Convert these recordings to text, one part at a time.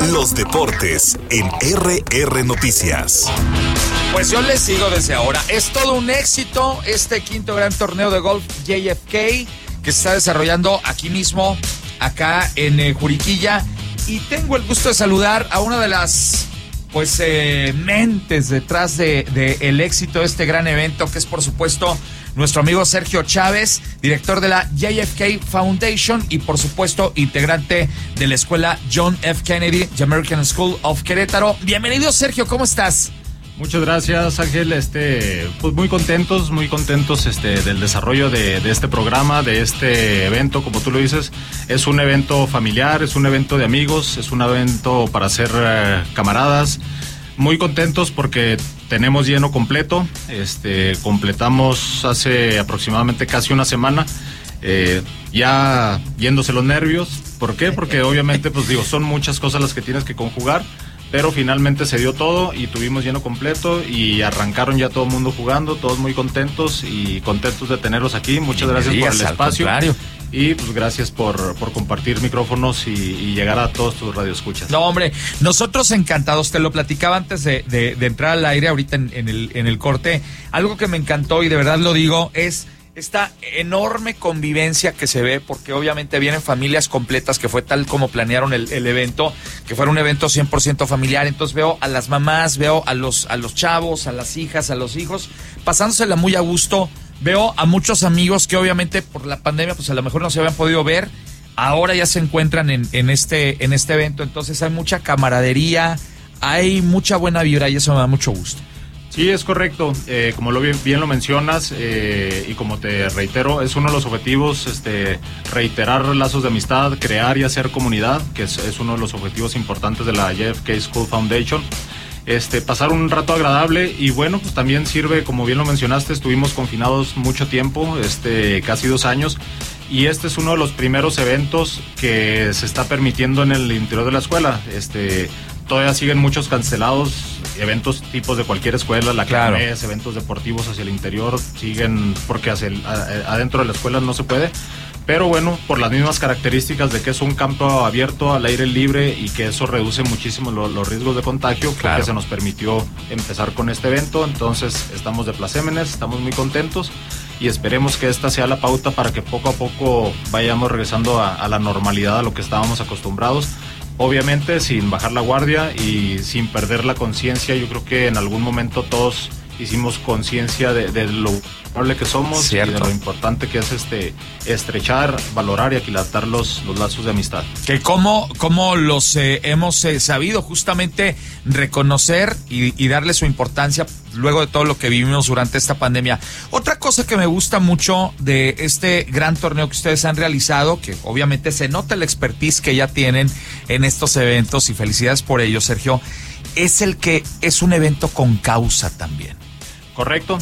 Los deportes en RR Noticias. Pues yo les sigo desde ahora. Es todo un éxito este quinto gran torneo de golf JFK que se está desarrollando aquí mismo, acá en Juriquilla. Y tengo el gusto de saludar a una de las mentes detrás de el éxito de este gran evento, que es por supuesto nuestro amigo Sergio Chávez, director de la JFK Foundation y por supuesto integrante de la escuela John F. Kennedy, The American School of Querétaro. Bienvenido, Sergio, ¿cómo estás? Muchas gracias, Ángel. Pues muy contentos del desarrollo de este programa, de este evento. Como tú lo dices, es un evento familiar, es un evento de amigos, es un evento para ser camaradas. Muy contentos porque tenemos lleno completo. Completamos hace aproximadamente casi una semana. Ya yéndose los nervios. ¿Por qué? Porque obviamente, son muchas cosas las que tienes que conjugar. Pero finalmente se dio todo y tuvimos lleno completo y arrancaron ya todo el mundo jugando, todos muy contentos y contentos de tenerlos aquí. Muchas gracias por el espacio. Y pues gracias por compartir micrófonos y llegar a todos tus radioescuchas. No, hombre, nosotros encantados. Te lo platicaba antes de entrar al aire ahorita en el corte. Algo que me encantó y de verdad lo digo es esta enorme convivencia que se ve, porque obviamente vienen familias completas, que fue tal como planearon el evento, que fuera un evento 100% familiar. Entonces veo a las mamás, veo a los chavos, a las hijas, a los hijos, pasándosela muy a gusto. Veo a muchos amigos que obviamente por la pandemia pues a lo mejor no se habían podido ver, ahora ya se encuentran en este evento. Entonces hay mucha camaradería, hay mucha buena vibra y eso me da mucho gusto. Sí, es correcto. Como bien lo mencionas, y como te reitero, es uno de los objetivos, reiterar lazos de amistad, crear y hacer comunidad, que es uno de los objetivos importantes de la JFK School Foundation. Pasar un rato agradable y bueno, pues también sirve, como bien lo mencionaste, estuvimos confinados mucho tiempo, casi 2 años, y este es uno de los primeros eventos que se está permitiendo en el interior de la escuela. Todavía siguen muchos cancelados, eventos tipos de cualquier escuela, la claro. Kermés, eventos deportivos hacia el interior, siguen porque adentro de la escuela no se puede. Pero bueno, por las mismas características de que es un campo abierto al aire libre y que eso reduce muchísimo los riesgos de contagio, claro, porque se nos permitió empezar con este evento. Entonces estamos de plácemes, estamos muy contentos y esperemos que esta sea la pauta para que poco a poco vayamos regresando a la normalidad, a lo que estábamos acostumbrados. Obviamente sin bajar la guardia y sin perder la conciencia. Yo creo que en algún momento todos hicimos conciencia de lo vulnerable que somos. Cierto. Y de lo importante que es estrechar, valorar y aquilatar los lazos de amistad. Que cómo los hemos sabido justamente reconocer y darle su importancia luego de todo lo que vivimos durante esta pandemia. Otra cosa que me gusta mucho de este gran torneo que ustedes han realizado, que obviamente se nota la expertise que ya tienen en estos eventos y felicidades por ello, Sergio, es el que es un evento con causa también. Correcto.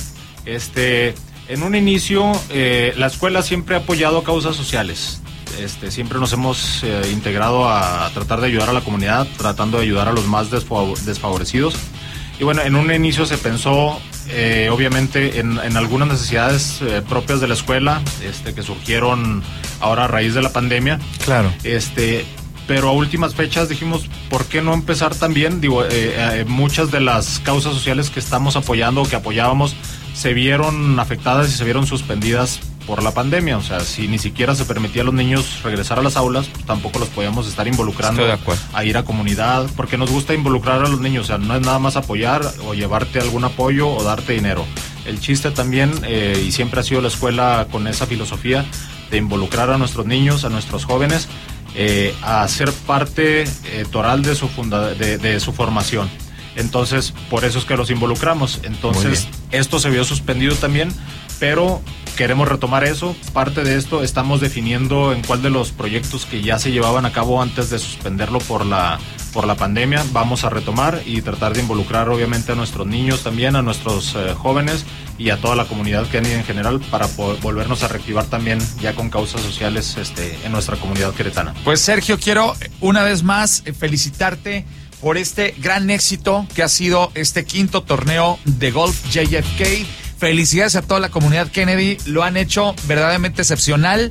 En un inicio, la escuela siempre ha apoyado causas sociales. Siempre nos hemos integrado a tratar de ayudar a la comunidad, tratando de ayudar a los más desfavorecidos. Y bueno, en un inicio se pensó, obviamente, en algunas necesidades propias de la escuela, que surgieron ahora a raíz de la pandemia. Claro. Pero a últimas fechas dijimos, ¿por qué no empezar también? Muchas de las causas sociales que estamos apoyando o que apoyábamos se vieron afectadas y se vieron suspendidas por la pandemia. O sea, si ni siquiera se permitía a los niños regresar a las aulas, pues tampoco los podíamos estar involucrando a ir a comunidad, porque nos gusta involucrar a los niños. O sea, no es nada más apoyar o llevarte algún apoyo o darte dinero. El chiste también, y siempre ha sido la escuela con esa filosofía de involucrar a nuestros niños, a nuestros jóvenes, a ser parte toral de su formación. Entonces, por eso es que los involucramos. Entonces, esto se vio suspendido también, pero queremos retomar eso. Parte de esto estamos definiendo en cuál de los proyectos que ya se llevaban a cabo antes de suspenderlo por la pandemia vamos a retomar y tratar de involucrar obviamente a nuestros niños también, a nuestros jóvenes y a toda la comunidad Kennedy en general, para volvernos a reactivar también ya con causas sociales en nuestra comunidad queretana. Pues Sergio, quiero una vez más felicitarte por este gran éxito que ha sido este quinto torneo de golf JFK. Felicidades a toda la comunidad Kennedy, lo han hecho verdaderamente excepcional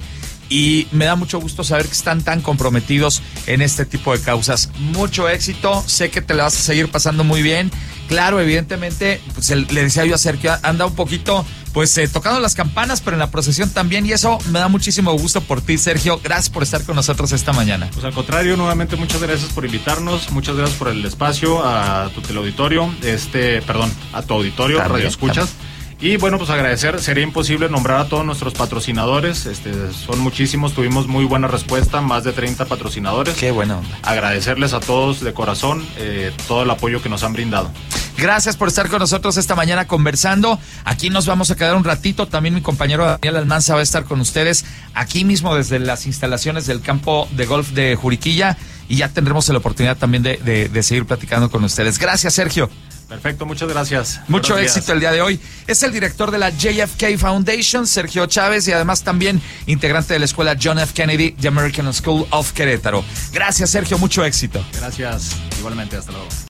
y me da mucho gusto saber que están tan comprometidos en este tipo de causas. Mucho éxito, sé que te la vas a seguir pasando muy bien. Claro, evidentemente, pues le decía yo a Sergio, anda un poquito, pues tocando las campanas, pero en la procesión también, y eso me da muchísimo gusto por ti, Sergio. Gracias por estar con nosotros esta mañana. Pues al contrario, nuevamente muchas gracias por invitarnos, muchas gracias por el espacio, a tu teleauditorio, a tu auditorio, También, Radio Escuchas. Y bueno, pues agradecer, sería imposible nombrar a todos nuestros patrocinadores, son muchísimos, tuvimos muy buena respuesta, más de 30 patrocinadores. Qué buena onda. Agradecerles a todos de corazón todo el apoyo que nos han brindado. Gracias por estar con nosotros esta mañana conversando. Aquí nos vamos a quedar un ratito. También mi compañero Daniel Almanza va a estar con ustedes aquí mismo desde las instalaciones del campo de golf de Juriquilla, y ya tendremos la oportunidad también de seguir platicando con ustedes. Gracias, Sergio. Perfecto, muchas gracias. Mucho Buenos éxito días. el día de hoy. Es el director de la JFK Foundation, Sergio Chávez, y además también integrante de la escuela John F. Kennedy, The American School of Querétaro. Gracias, Sergio, mucho éxito. Gracias, igualmente, hasta luego.